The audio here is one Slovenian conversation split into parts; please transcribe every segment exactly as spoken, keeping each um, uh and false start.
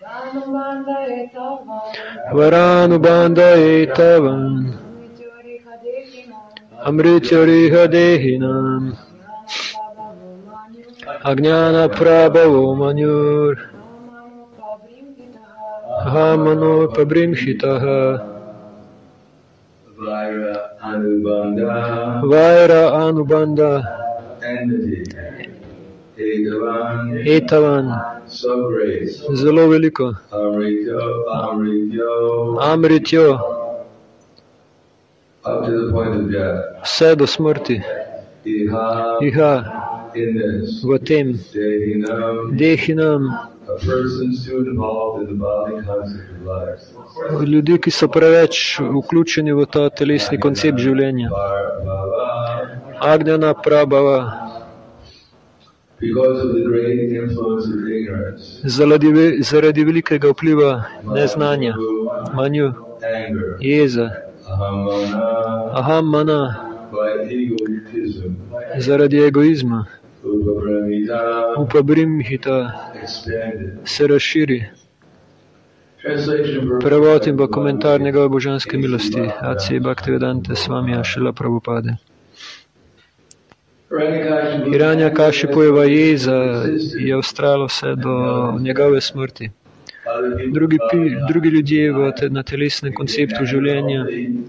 Varanubandha etavam Amrityariha dehinam Ajnana prabhavo manyur Ahamano pabrimhitaha Vaira anubandha Vaira anubandha Etavan Etavan so great Zelo veliko Amrityo Amrityo Amrityo up to the point of death. Vse do smrti Iha Iha in this v tem Dehinam Dehinam a person's too involved in the body concept of life. Ljudi, ki so preveč vključeni v ta telesni koncept življenja. Agnjana prabhava Because of the great influence of ignorance, zaradi, zaradi velikega vpliva neznanja, manju, anger, jeza, ahamana, ahammana, by egotism, zaradi egoizma, upabramita, upabrimhita, expanded. se razširi. Translation Prevod in pa komentar njegove božanske milosti, A C Bhaktivedanta Swamija Šrila Prabhupade. Hiranyakashipujeva jeza je ustrajala vse do njegove smrti. Drugi, pi, drugi ljudje v te, na telesnem konceptu življenja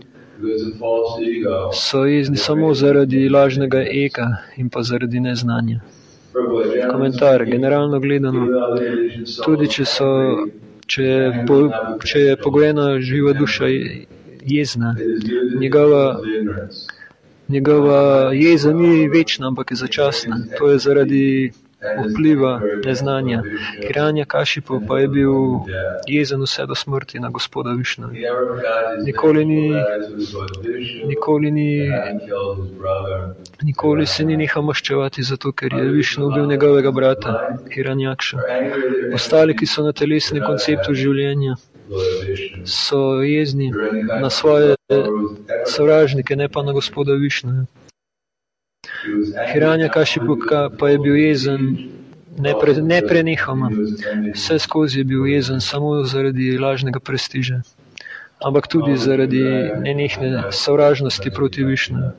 so jezni samo zaradi lažnega eka in pa zaradi neznanja. Komentar. Generalno gledano, tudi če, so, če, je, po, če je pogojena živa duša jezna, njegova Njegova jeza ni večna, ampak je začasna. To je zaradi vpliva neznanja. Hiranyakashipu pa je bil jezen vse do smrti na gospoda Višnu. Nikoli ni, nikoli ni, nikoli se ni nehal maščevati zato, ker je Višnu ubil njegovega brata Hiranyaksha. Ostali, ki so na telesnem konceptu življenja, so jezni na svoje sovražnike, ne pa na gospoda Višnu. Hiranyakashipu pa je bil jezen nepre, neprenehoma. Vse skozi je bil jezen samo zaradi lažnega prestiža, ampak tudi zaradi nenehne sovražnosti proti Višnu.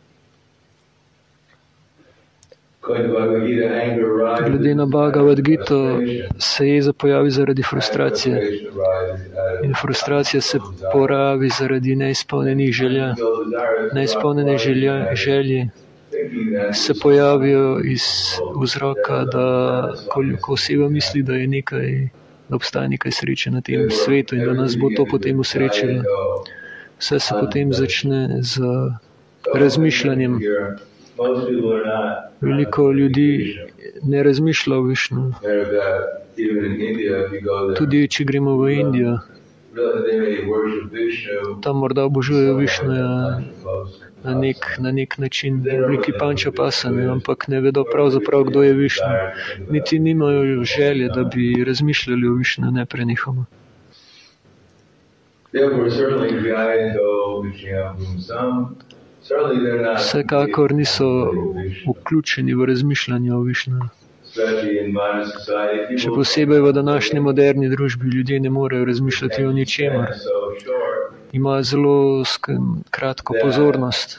Glede na Bhagavad Gito se jeza pojavi zaradi frustracije in frustracija se poravi zaradi neizpolnjenih želja. Neizpolnjene želja, želje se pojavijo iz vzroka, da ko, ko oseba misli, da je nekaj, da obstaja nekaj sreče na tem svetu in da nas bo to potem usrečilo. Vse se potem začne z razmišljanjem. Veliko ljudi ne razmišlja o Višnu. Tudi če gremo v Indijo, tam morda obožujejo Višnuja na nek, na nek način v obliki pančapasane, ampak ne vedo pravzaprav, kdo je Višnu. Niti nimajo želje, da bi razmišljali o Višnu neprenehoma. Vsekakor niso vključeni v razmišljanje o Višnu. Še posebej v današnji moderni družbi ljudje ne morejo razmišljati o ničemer. Imajo zelo kratko pozornost.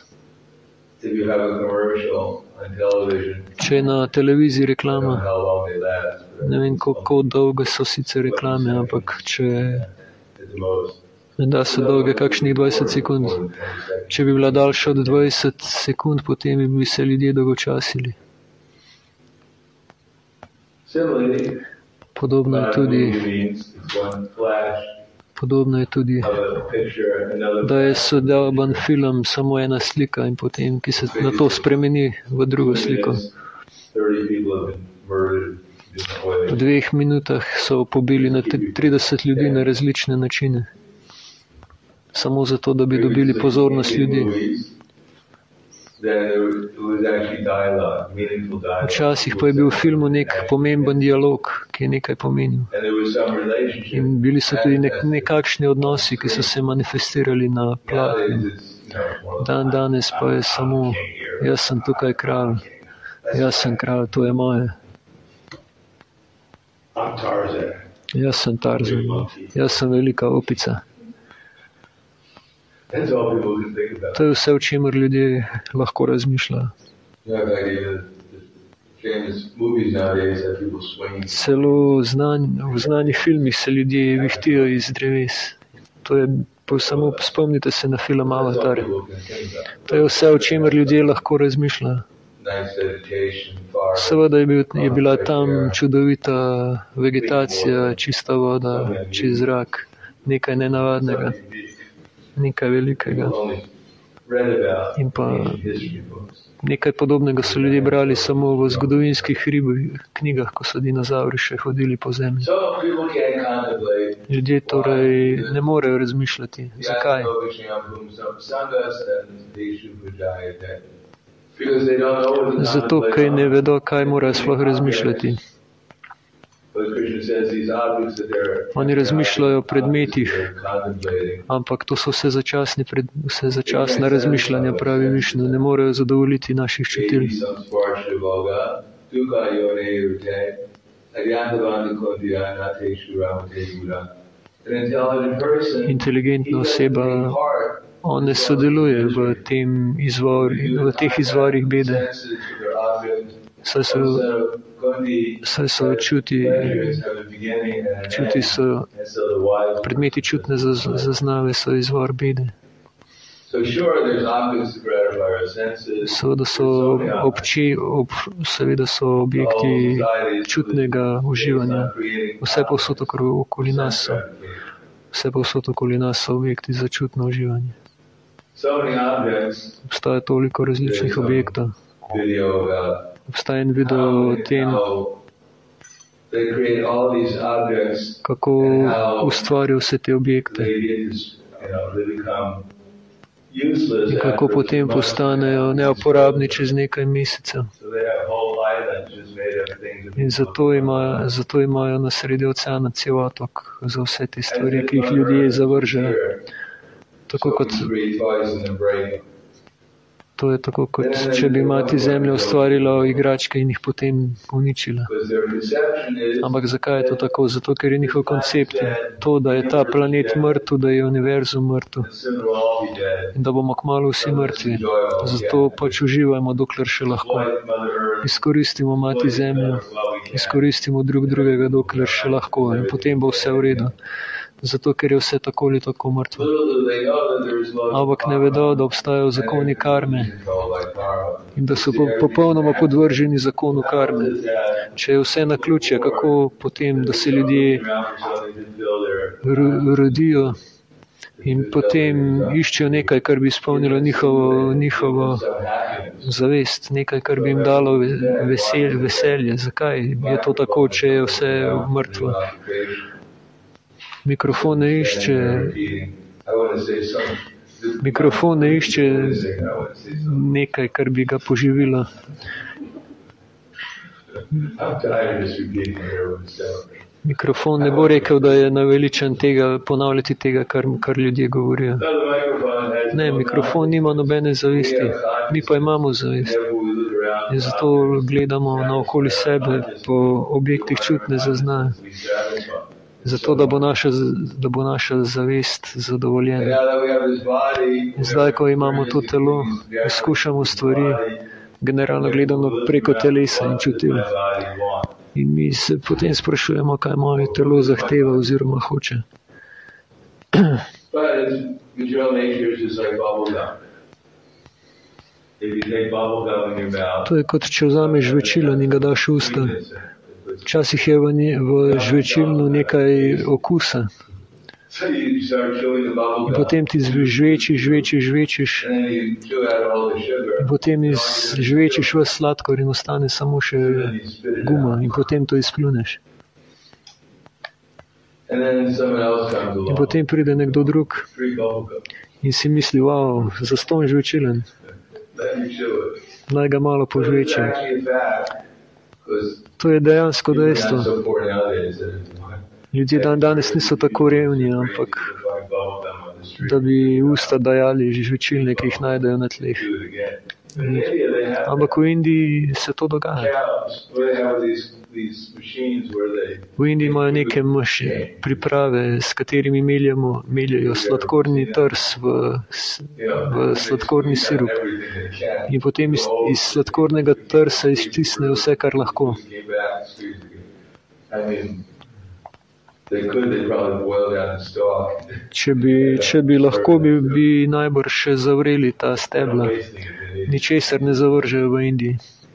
Če je na televiziji reklama, ne vem, kako dolge so sicer reklame, ampak če da so dolge kakšnih dvajset sekund. Če bi bila daljša od dvajset sekund, potem bi se ljudje dolgočasili. Podobno je tudi, podobno je tudi, da je sodoben film samo ena slika in potem, ki se na to spremeni v drugo sliko. V dveh minutah so pobili na trideset ljudi na različne načine. Samo zato, da bi dobili pozornost ljudi. Včasih pa je bil v filmu nek pomemben dialog, ki je nekaj pomenil. In bili so tudi nek, nekakšni odnosi, ki so se manifestirali na platnu. Dan danes pa je samo, jaz sem tukaj kralj, jaz sem kralj, to je moje. Jaz sem Tarzan, jaz sem velika opica. That's all people can think about. To je vse, o čemer ljudje lahko razmišljajo. You have the idea that the famous movies nowadays have people swinging. Celo znan, v znanih filmih se ljudje vihtijo iz dreves. To je, samo spomnite se na film Avatar. That's all people can think about. To je vse, o čemer ljudje lahko razmišljajo. Nice vegetation, far. Seveda je, bil, je bila tam čudovita vegetacija, čista voda, čist zrak, nekaj nenavadnega, nekaj velikega. People only read about In pa in history books. nekaj podobnega so ljudje brali samo v zgodovinskih ribi, knjigah, ko so dinozavri še hodili po zemlji. So people can't contemplate. Ljudje torej ne morejo razmišljati. Zakaj? Zato, ker ne vedo, kaj morajo sploh razmišljati. Oni razmišljajo o predmetih, ampak to so vse začasne, pred, vse začasna razmišljanja, pravi Višnu, ne morejo zadovoljiti naših čutil. Inteligentna oseba, on ne sodeluje v, tem izvor, v teh izvorih bede, saj so, saj so čuti, čuti so, predmeti čutne zaznave so izvor bede. Seveda so, obči, ob, seveda so objekti čutnega uživanja. Vse povsod okoli nas so. Vse povsod okoli nas so objekti za čutno uživanje. Obstaja toliko različnih objektov. Obstaja en video o tem, kako ustvarijo vse te objekte in kako potem postanejo neuporabni čez nekaj mesecev. In zato imajo, zato imajo na sredi oceana cel otok za vse te stvari, ki jih ljudje zavržejo. Tako kot, to je tako, kot če bi mati zemlja ustvarila igračke in jih potem uničila. Ampak zakaj je to tako? Zato, ker je njihov koncept to, da je ta planet mrtev, da je univerzum mrtev in da bomo kmalu vsi mrtvi. Zato pač uživajmo, dokler še lahko. Izkoristimo mati zemljo, izkoristimo drug drugega, dokler še lahko in potem bo vse v redu. Zato, ker je vse tako ali tako mrtvo. Ampak ne vedo, da obstajajo zakoni karme in da so popolnoma podvrženi zakonu karme. Če je vse naključje, kako potem, da se ljudje rodijo in potem iščejo nekaj, kar bi izpolnilo njihovo, njihovo zavest, nekaj, kar bi jim dalo veselje, veselje. Zakaj je to tako, če je vse mrtvo? Mikrofon ne išče, mikrofon ne išče nekaj, kar bi ga poživilo. Mikrofon ne bo rekel, da je naveličan tega, ponavljati tega, kar, kar ljudje govorijo. Ne, mikrofon nima nobene zavesti, mi pa imamo zavest. In zato gledamo naokoli sebe po objektih čutne zaznave. Zato, da bo, naša, da bo naša zavest zadovoljena. In zdaj, ko imamo to telo, izkušamo stvari, generalno gledano preko telesa in čutil. In mi se potem sprašujemo, kaj moje telo zahteva oziroma hoče. To je kot, če vzameš žvečilo in ga daš v usta. Včasih je v, v žvečilnu nekaj okusa. In potem ti žvečiš, žvečiš, žvečiš. In potem žvečiš v sladkor in ostane samo še guma. In potem to izpljuneš. In potem pride nekdo drug in si misli, wow, zastonj žvečilen. Naj ga malo požvečim. To je dejansko dejstvo. Ljudje dan danes niso tako revni, ampak da bi usta dajali žvečilne, ki jih najdejo na tleh. Ampak v Indiji se to dogaja. V Indiji imajo neke mašine, priprave, s katerimi meljamo, meljajo sladkorni trs v, v sladkorni sirup. In potem iz, iz sladkornega trsa iztisnejo vse, kar lahko. Če bi, če bi lahko, bi, bi najbrž še zavreli ta stebla. Ničesar ne zavržejo v Indiji.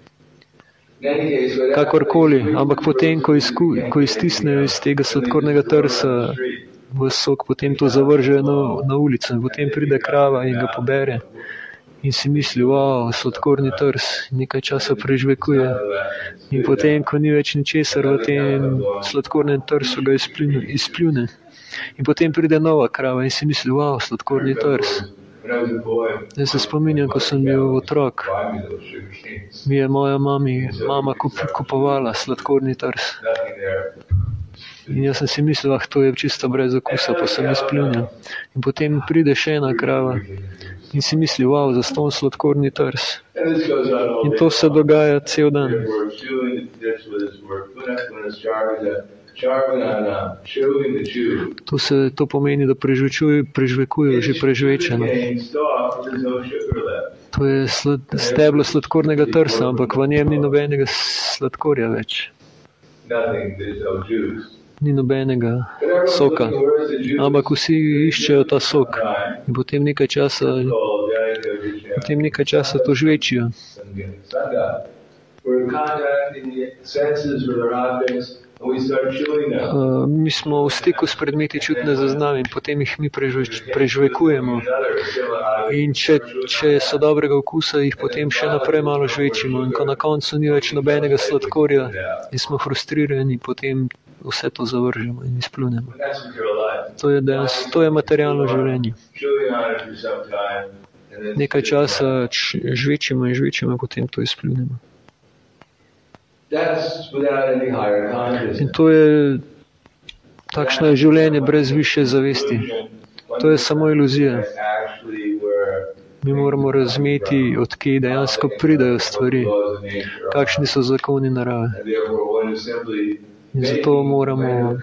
Kakorkoli, ampak potem, ko, izku, ko iztisnejo iz tega sladkornega trsa v sok, potem to zavržejo na, na ulico in potem pride krava in ga pobere in si misli, wow, sladkorni trs, nekaj časa prežvekuje in potem, ko ni več ničesar v tem sladkornem trsu, ga izpljune, izpljune. In potem pride nova krava in si misli, wow, sladkorni trs. Jaz se spominjam, ko sem bil otrok, mi je moja mami, mama kup, kupovala sladkorni trs. In jaz sem si mislil, ah, to je čisto brez okusa, pa sem izpljunil. In potem pride še ena krava in si misli, wow, zastonj sladkorni trs. In to se dogaja cel dan. To, se, to pomeni, da prežvekujejo že prežvečeno. To je slad, steblo sladkornega trsa, ampak v njem ni nobenega sladkorja več. Ni nobenega soka. Ampak vsi iščejo ta sok. In potem nekaj časa, potem nekaj časa to žvečijo. Uh, mi smo v stiku s predmeti čutne zaznave in potem jih mi prežvekujemo. In če, če so dobrega okusa, jih potem še naprej malo žvečimo. In ko na koncu ni več nobenega sladkorja in smo frustrirani, potem vse to zavržemo in izpljunemo. To je, dejans, to je materialno življenje. Nekaj časa žvečimo in žvečimo, potem to izpljunemo. In to je, takšno je življenje brez višje zavesti. To je samo iluzija. Mi moramo razumeti, od kje dejansko pridajo stvari, kakšni so zakoni narave. In zato moramo,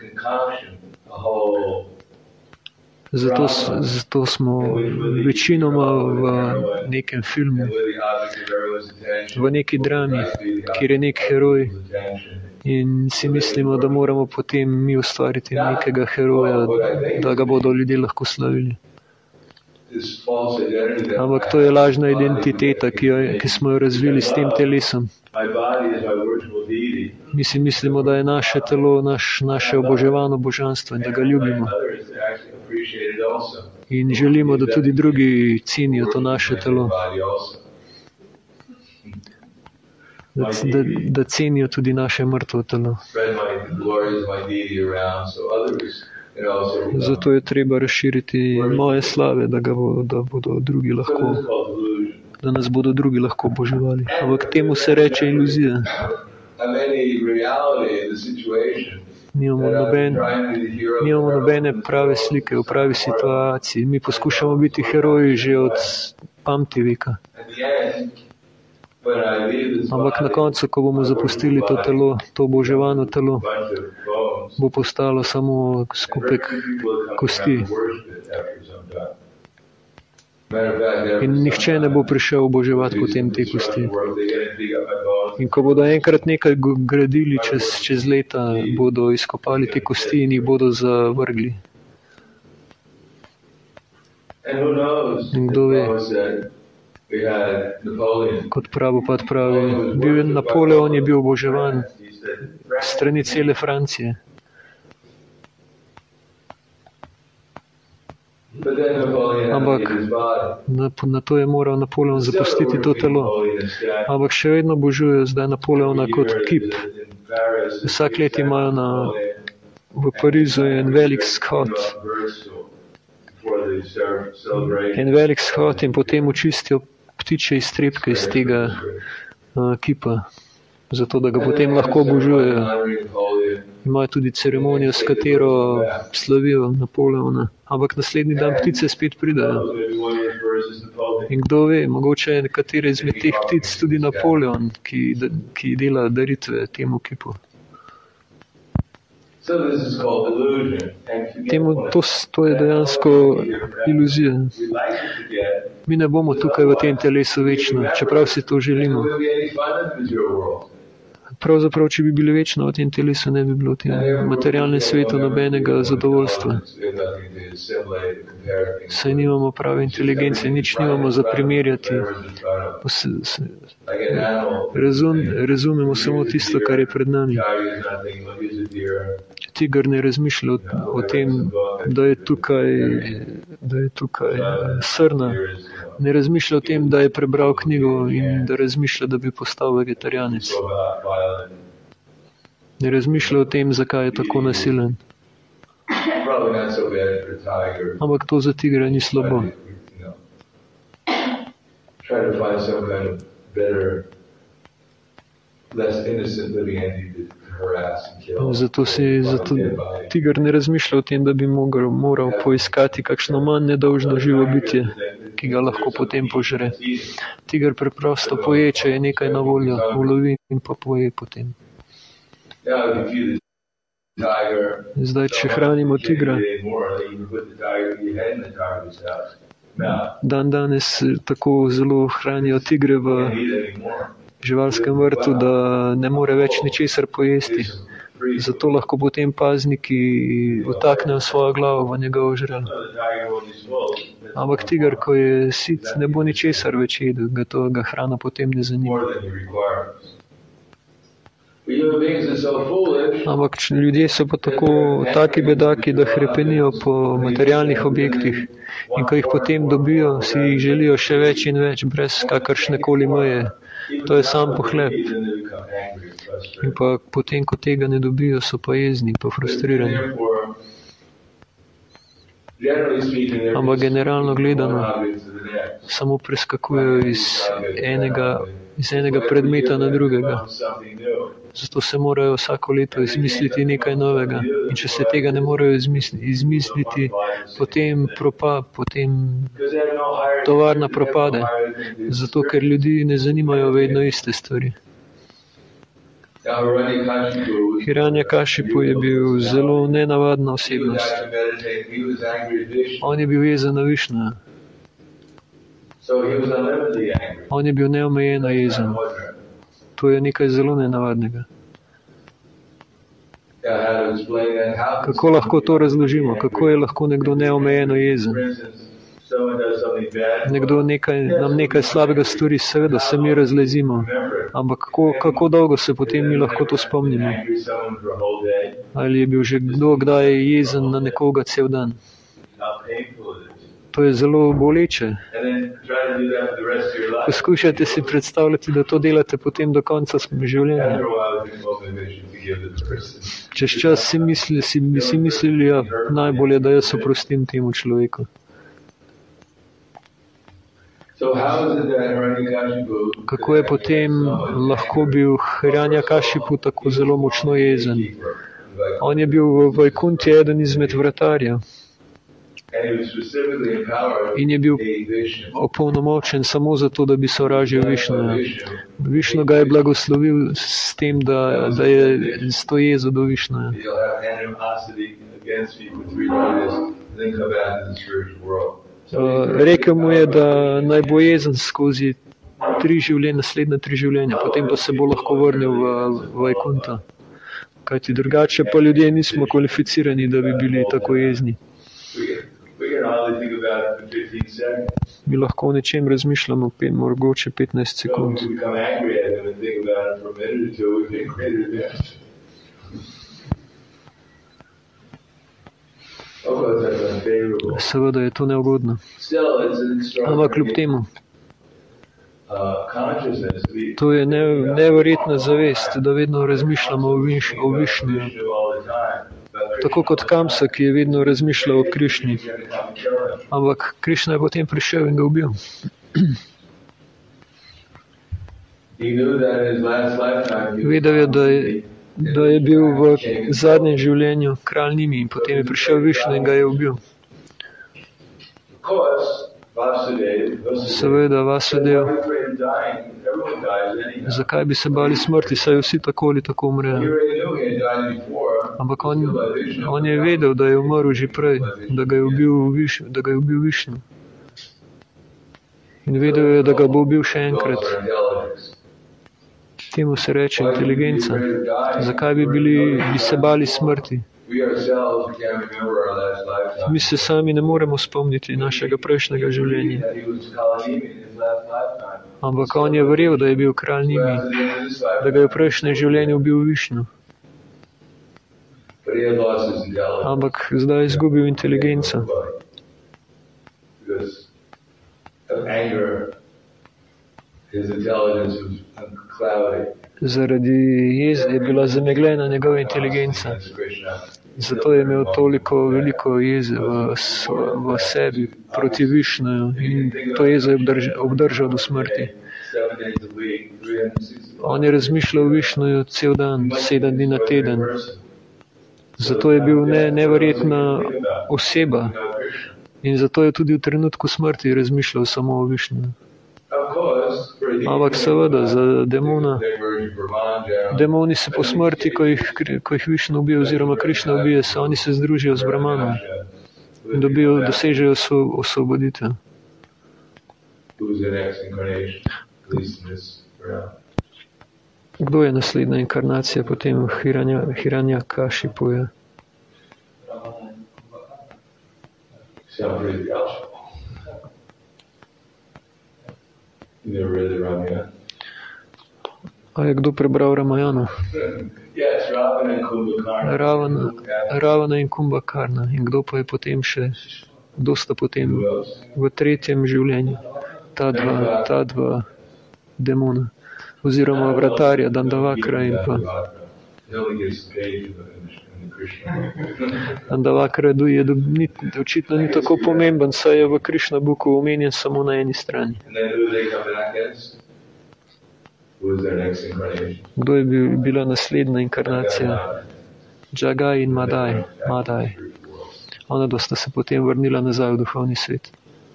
zato, zato smo večinoma v nekem filmu, v neki drami, kjer je nek heroj in si mislimo, da moramo potem mi ustvariti nekega heroja, da ga bodo ljudje lahko slavili. Ampak to je lažna identiteta, ki, jo, ki smo jo razvili s tem telesom. Mi si mislimo, da je naše telo naš, naše oboževano božanstvo in da ga ljubimo. In želimo, da tudi drugi cenijo to naše telo. Da, da, da cenijo tudi naše mrtvo telo. Zato je treba razširiti moje slave, da, ga bo, da bodo drugi lahko, da nas bodo drugi lahko oboževali. Ampak temu se reče iluzija. Nimamo, noben, nimamo nobene prave slike v pravi situaciji. Mi poskušamo biti heroji že od pamti veka. Ampak na koncu, ko bomo zapustili to telo, to oboževano telo, bo postalo samo skupek kosti. In nihče ne bo prišel oboževati potem te kosti. In ko bodo enkrat nekaj gradili čez, čez leta, bodo izkopali te kosti in jih bodo zavrgli. In kdo ve? Kot Prabhupada pravi, bil je Napoleon, je bil oboževan strani cele Francije. Ampak na, na to je moral Napoleon zapustiti to telo. Ampak še vedno obožujejo zdaj Napoleona kot kip. Vsak let imajo na, v Parizu en velik shod. En velik shod in potem očistijo ptiče iztrebke iz tega uh, kipa, zato da ga potem lahko obožujejo. Imajo tudi ceremonijo, s katero slavijo Napoleona. Ampak naslednji dan ptice spet pridajo. In kdo ve, mogoče je nekatere izmed teh ptic tudi Napoleon, ki, ki dela daritve temu kipu. Temu, to, to je dejansko iluzija. Mi ne bomo tukaj v tem telesu večno, čeprav si to želimo. Pravzaprav, če bi bili večno v tem telesu, ne bi bilo v tem materialnem svetu nobenega zadovoljstva. Saj nimamo prave inteligence, nič nimamo za primerjati. Razum, razumemo samo tisto, kar je pred nami. Tiger ne razmišlja o, o tem, da je tukaj, da je tukaj srna. Ne razmišlja o tem, da je prebral knjigo in da razmišlja, da bi postal vegetarijanec. Ne razmišlja o tem, zakaj je tako nasilen. Ampak to za tigra ni slabo. Zato, si, zato tiger ne razmišlja o tem, da bi moral, moral poiskati kakšno manj nedolžno živo bitje, ki ga lahko potem požre. Tiger preprosto poje, če je nekaj na voljo, ulovi in pa poje potem. Zdaj, če hranimo tigra, dan danes tako zelo hranijo tigre v živalskem vrtu, da ne more več ničesar pojesti. Zato lahko potem pazniki utaknejo svojo glavo v njegovo žrelo. Ampak tiger, ko je sit, ne bo ničesar več jedel, ga to ga hrana potem ne zanima. Ampak ljudje so pa tako taki bedaki, da hrepenijo po materialnih objektih in ko jih potem dobijo, si jih želijo še več in več, brez kakršnekoli meje. To je sam pohlep. In pa potem, ko tega ne dobijo, so pa jezni, pa frustrirani. Ampak generalno gledano samo preskakujejo iz enega, iz enega predmeta na drugega. Zato se morajo vsako leto izmisliti nekaj novega. In če se tega ne morajo izmisliti, potem propa, potem tovarna propade. Zato, ker ljudi ne zanimajo vedno iste stvari. Hiranyakashipu je bil zelo nenavadna osebnost. On je bil jezen na Višnuja. On je bil neomejeno jezen. To je nekaj zelo nenavadnega. Kako lahko to razložimo? Kako je lahko nekdo neomejeno jezen? Nekdo nekaj, nam nekaj slabega stori, seveda se mi razlezimo. Ampak kako, kako dolgo se potem mi lahko to spomnimo? Ali je bil že kdo kdaj jezen na nekoga cel dan? To je zelo boleče. Poskušajte si predstavljati, da to delate potem do konca življenja. Čez čas si, misli, si, bi si mislili, ja, najbolje, da jaz oprostim temu človeku. Kako je potem lahko bil Hiranyakashipu tako zelo močno jezen? On je bil v Vajkunti eden izmed vratarjev. In je bil opolnomočen samo zato, da bi sovražil Višnuja. Višnu ga je blagoslovil s tem, da, da je s to jezo do Višnuja. Uh, rekel mu je, da naj bo jezen skozi tri življenja, naslednja tri življenja, potem pa se bo lahko vrnil v Vajkunta. Kajti drugače pa ljudje nismo kvalificirani, da bi bili tako jezni. Mi lahko o nečem razmišljamo pet, mogoče petnajst sekund. Seveda je to neugodno. Ampak kljub temu, to je ne, neverjetna zavest, da vedno razmišljamo o, viš, o Višnju. Tako kot Kamsa, ki je vedno razmišljal o Krišni. Ampak Krišna je potem prišel in ga ubil. Vedel je, da je, da je bil v zadnjem življenju kralj Nimi in potem je prišel Višnu in ga je ubil. Seveda, Vasudev. Zakaj bi se bali smrti, saj vsi tako ali tako umrejo? Ampak on, on je vedel, da je umrl že prej, da ga je ubil, viš, da ga je ubil Višnu. In vedel je, da ga bo ubil še enkrat. Temu se reče inteligenca. Zakaj bi, bili, bi se bali smrti? Mi se sami ne moremo spomniti našega prejšnjega življenja. Ampak on je verjel, da je bil kralj Nimi, da ga je v prejšnjem življenju bil Višnu. Ampak zdaj je izgubil inteligenco. Zaradi jeze je bila zamegljena njegova inteligenca. Zato je imel toliko veliko jeze v, v sebi proti Višnuju in to jezo je obdržal, obdržal do smrti. On je razmišljal o Višnuju cel dan, sedem dni na teden. Zato je bil ne, neverjetna oseba in zato je tudi v trenutku smrti razmišljal samo o Višnuju. Ampak seveda za demona, demoni se po smrti, ko jih, ko jih Višnu ubije oziroma Krišna ubije, se oni se združijo z Brahmanom in dobijo, dosežejo osvoboditev. Kdo je naslednja inkarnacija potem Hiranja, Hiranja Kašipuja? A je kdo prebral Ramajano? Ravana, Ravana in Kumbhakarna. In kdo pa je potem še, kdo sta potem v tretjem življenju? Ta dva, ta dva demona. Oziroma vratarja, Dandavakra in pa Dandavakra je ni, očitno ni tako pomemben, saj je v Krišna buku omenjen samo na eni strani. Kdo je bil, bila naslednja inkarnacija? Jagai in Madai. Madai. Ona dva sta se potem vrnila nazaj v duhovni svet.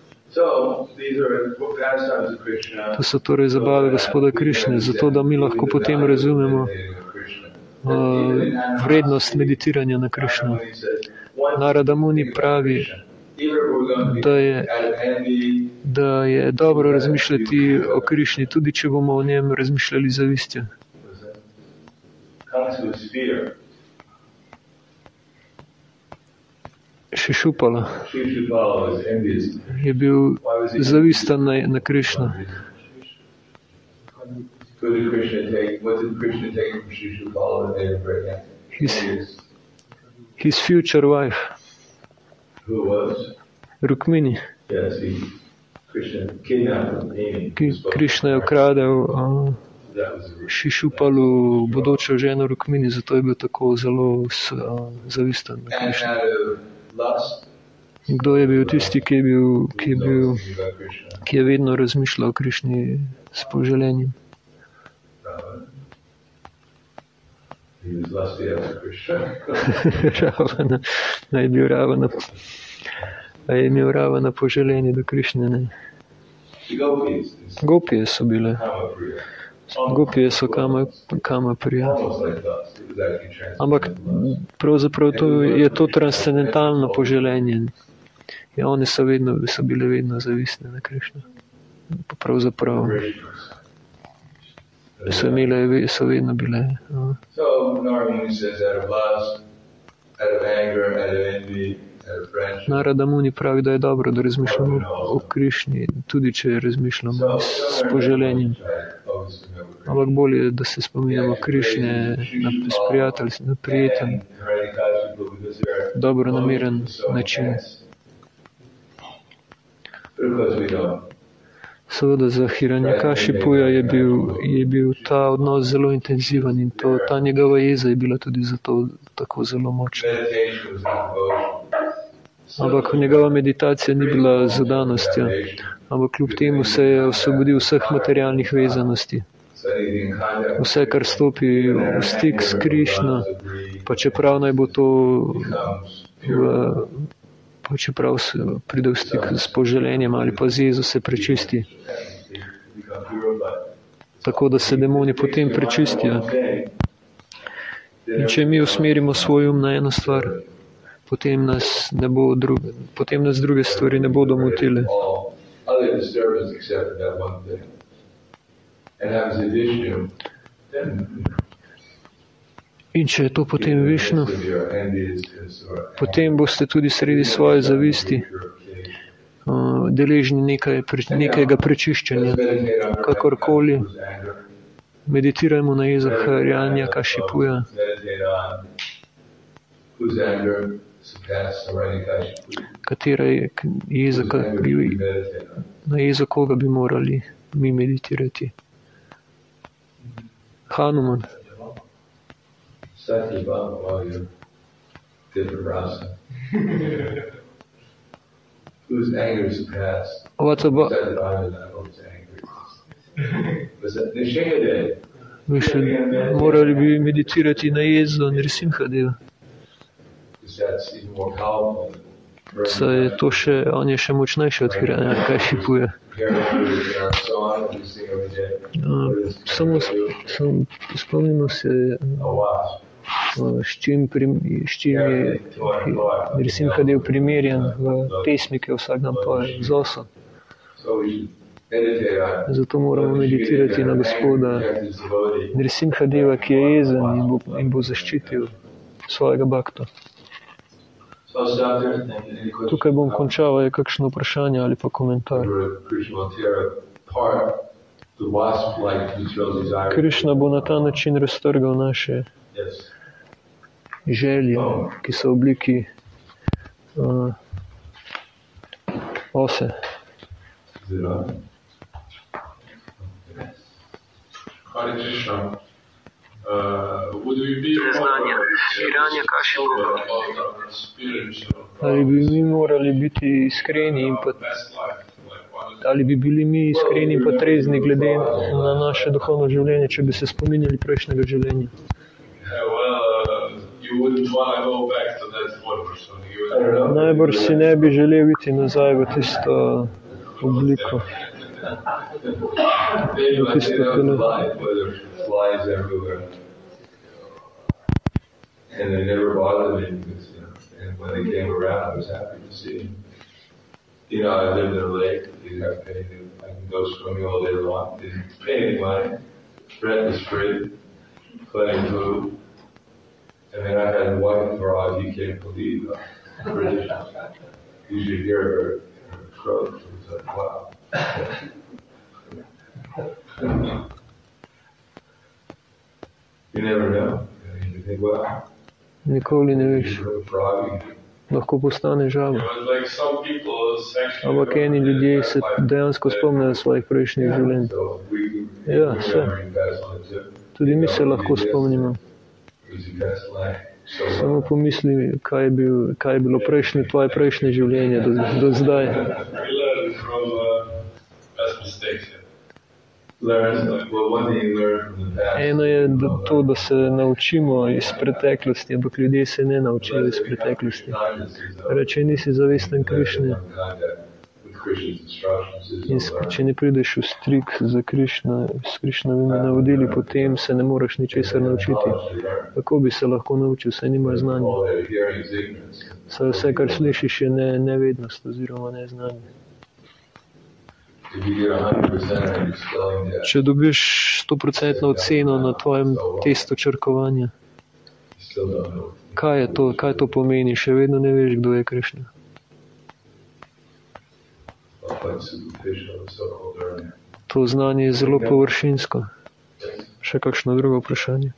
To so torej zabave gospoda Krišne, zato da mi lahko potem razumemo uh, vrednost meditiranja na Krišno. Narada Muni pravi, da je, da je dobro razmišljati o Krišni, tudi če bomo o njem razmišljali zavistjo. Šišupala je bil zavistan na, na Krišno. His, his future wife. Rukmini. Krišna je ukradel uh, Šišupalu bodočo ženo Rukmini, zato je bil tako zelo uh, zavistan na Krišno. Kdo je bil tisti, ki je, bil, ki je, bil, ki je vedno razmišljal o Krišni s poželenjem? Ravana. Naj je bil Ravana. A je imel Ravana poželenje do Krišne, ne? Gopije so bile. Gopije so kama, kama prija. Ampak pravzaprav to, je to transcendentalno poželenje. Ja, one so, vedno, so bile vedno zavisne na Krišno. Pravzaprav so imele, so vedno bile. No. Narada Muni pravi, da je dobro, da razmišljamo o Krišni, tudi če razmišljamo s poželenjem. Ampak bolje je, da se spominjamo Krišne na prijateljski, na prijeten, dobro nameren način. Seveda za Hiranyakashipuja je bil, je bil ta odnos zelo intenziven in to, ta njegova jeza je bila tudi zato tako zelo močna. Ampak njegova meditacija ni bila z zadanostjo, ampak kljub temu se je osvobodil vseh materialnih vezanosti. Vse, kar stopi v stik s Krišno, pa čeprav naj bo to v, pa čeprav pride v stik s poželenjem ali pa z jezo, se prečisti. Tako da se demoni potem prečistijo. In če mi usmerimo svoj um na eno stvar, potem nas, ne bo druge, potem nas druge stvari ne bodo motile. In če je to potem Višnu, potem boste tudi sredi svoje zavisti uh, deležni nekaj, nekajga prečiščenja. Kakorkoli meditirajmo na jezo Harjanja Kašipuja, katera je jeza, na jezo koga bi morali mi meditirati. Hanuman. What about Mi še morali bi meditirati na jezo Nrisimhadeva. Saj je to še, on je še močnejši od Harjanja Kašipuja. Uh, samo sam, spomnimo se, uh, s čim, prim, s čim je Nrisimhadev primerjan v pesmi, ki jo vsak dan poje, z osom. Zato moramo meditirati na Gospoda Nrisimhadeva, ki je jezen in bo, in bo zaščitil svojega bhakta. Tukaj bom končal, je kakšno vprašanje ali pa komentar. Krišna bo na ta način raztrgal naše želje, ki so v obliki uh, ose. Hare Krishna. Uh, would we be ali bi mi morali biti iskreni in pa, ali bi bili mi iskreni in pa trezni glede na naše duhovno življenje, če bi se spominjali prejšnjega življenja? Najbolj si ne bi želel iti nazaj v tisto obliko. V tisto flies everywhere. And they never bothered me because, you know, and when they came around, I was happy to see them. You know, I lived in a lake, you have to pay, I can go swimming all day long, didn't pay any money, rent was free, plenty of food. And then I had a wife, Raj, you can't believe uh, British. You should hear her, her throat, it was like, wow. You never know. You think, well, nikoli ne veš. Lahko postane žaba. Ampak eni ljudje se dejansko spomnijo svojih prejšnjih življenj. Ja, vse. Tudi mi se lahko spomnimo. Samo pomisli, kaj je, bil, kaj je bilo prejšnje, tvoje prejšnje življenje do, do zdaj. Eno je to, da se naučimo iz preteklosti, ampak ljudje se ne naučijo iz preteklosti. Reče, nisi zavesten Krišne. In če ne prideš v strik z Krišna, s Krišnovimi navodili, potem se ne moreš ničesar naučiti. Kako bi se lahko naučil, saj nimaš znanja. Saj vse, kar slišiš, je ne, nevednost oziroma neznanje. Če dobiš stoprocentno oceno na tvojem testu črkovanja, kaj je to, kaj to pomeni? Še vedno ne veš, kdo je Krišna. To znanje je zelo površinsko. Še kakšno drugo vprašanje?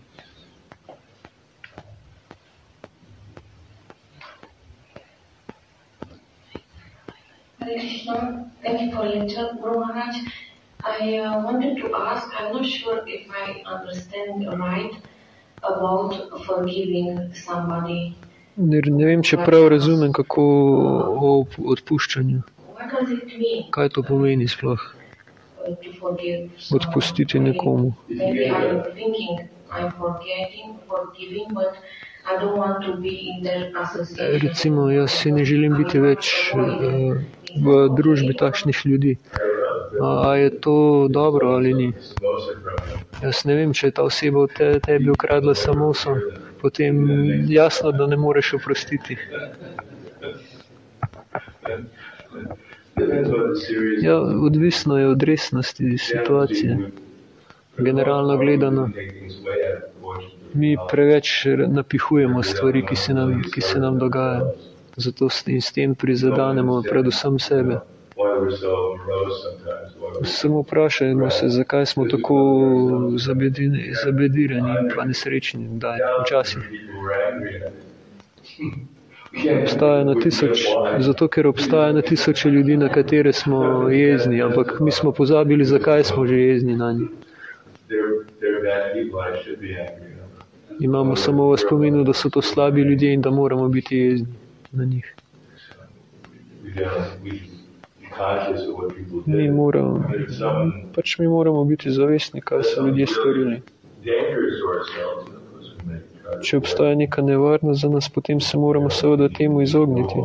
Hare Krishna, thank you for lecture, Guru Maharaj. I uh, wanted to ask, I'm not sure if I understand right about forgiving somebody. Ne, ne vem, če prav razumem, kako o odpuščanju. What does it mean? Kaj to pomeni sploh? To forgive Odpustiti nekomu. Maybe I'm thinking I'm forgetting, forgiving, but I don't want to be in their association. Recimo, jaz si ne želim biti več uh, v družbi takšnih ljudi. A, a je to dobro ali ni? Jaz ne vem, če je ta oseba od te, tebi ukradla samoso, potem jasno, da ne moreš oprostiti. Ja, odvisno je od resnosti situacije. Generalno gledano, mi preveč napihujemo stvari, ki se nam, ki se nam dogajajo. Zato in s tem prizadanemo predvsem sebe. Samo vprašajmo se, zakaj smo tako zabedirani, zabedirani pa nesrečni, kdaj, včasih. Obstaja na tisoč, zato ker obstaja na tisoče ljudi, na katere smo jezni, ampak mi smo pozabili, zakaj smo že jezni na njih. Imamo samo v spominu, da so to slabi ljudje in da moramo biti jezni na njih. Mi moramo, pač mi moramo biti zavestni, kaj so ljudje storili. Če obstaja neka nevarnost za nas, potem se moramo seveda temu izogniti.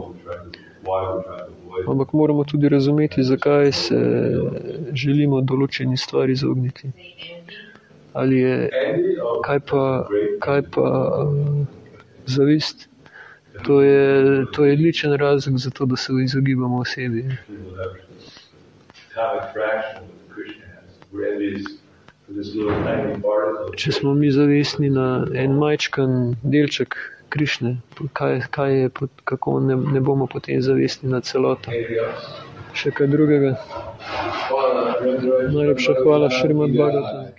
Ampak moramo tudi razumeti, zakaj se želimo določeni stvari izogniti. Ali je, kaj pa, kaj pa uh, zavist? To je, to je odličen razlog za to, da se izogibamo osebi. Če smo mi zavestni na en majčkan delček Krišne, kaj, kaj je, kako ne, ne bomo potem zavestni na celoto? Še kaj drugega? Najlepša hvala, Šrimad Bhagavatam.